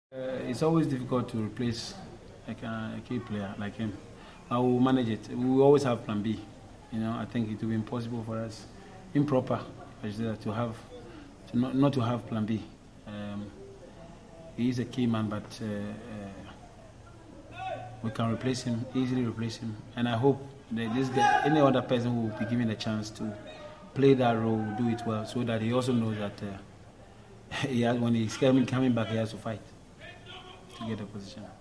It's always difficult to replace a key player like him. I will manage it. We will always have plan B. I think it will be impossible for us, improper, to have not to have plan B. He is a key man, but we can easily replace him. And I hope that this guy, any other person who will be given a chance to play that role, will do it well, so that he also knows that when he's coming back, he has to fight to get a position.